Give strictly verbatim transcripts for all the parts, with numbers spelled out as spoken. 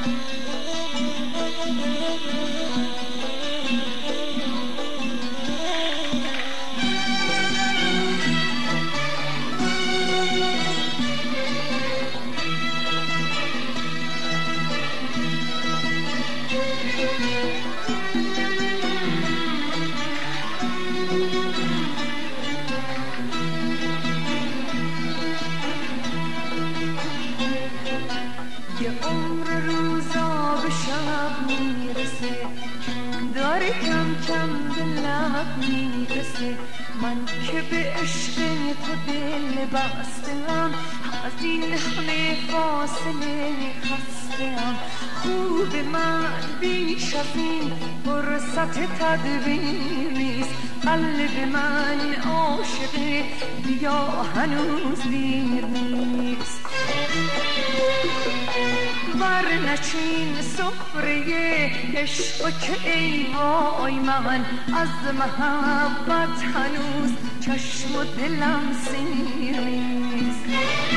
من که به عشق تو دل بستم، از این همه فاصله خستم. خوب من بیش از این فرصت تدبیر نیست. قلب من عاشق، بیا هنوز دیر نیست. ورنه چین سفره عشق که ای وای من، از محبت هنوز چشم و دلم سیر نیست.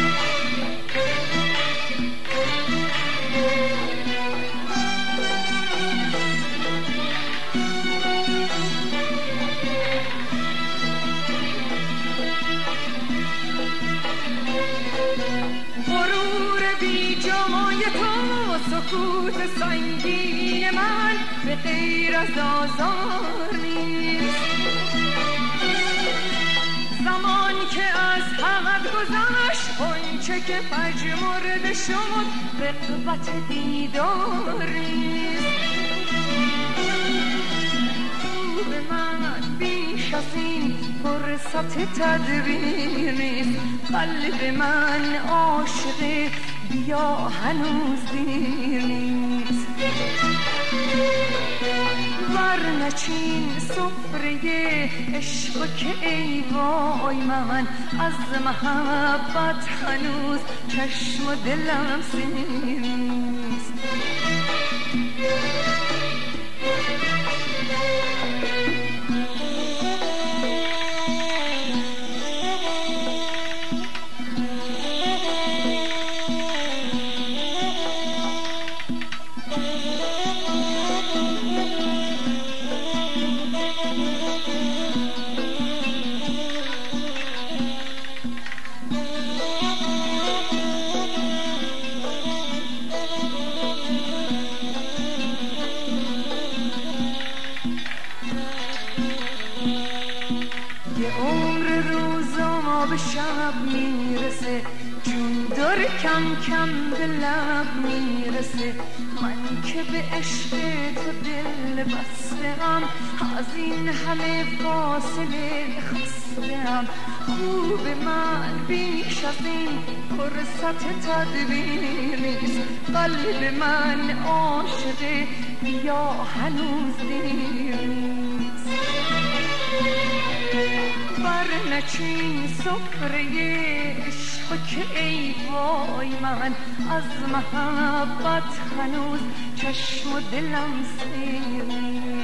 سکوت سنگین من به غیر از آزار نیست. زمان که از حد گذشت، آنچه که پژمرده شد رغبت دیدار نیست. خوب من بیش از این فرصت تدبیر نیست. قلب من عاشق، بیا هنوز دیر نیست. ورنه چین سفره عشق که ای وای من، از محبت هنوز چشم و دلم سیر نیست. شب میرسه، چون داره کم کم به لب میرسه. من که به عشق تو دل بستم، از این همه فاصله خستم. خوب من بیش از این فرصت تدبیر نیست. قلب من عاشق، بیا هنوز دیر نیست. ورنه چین سفره عشق که ای وای من، از محبت هنوز چشم و دلم سیر نیست.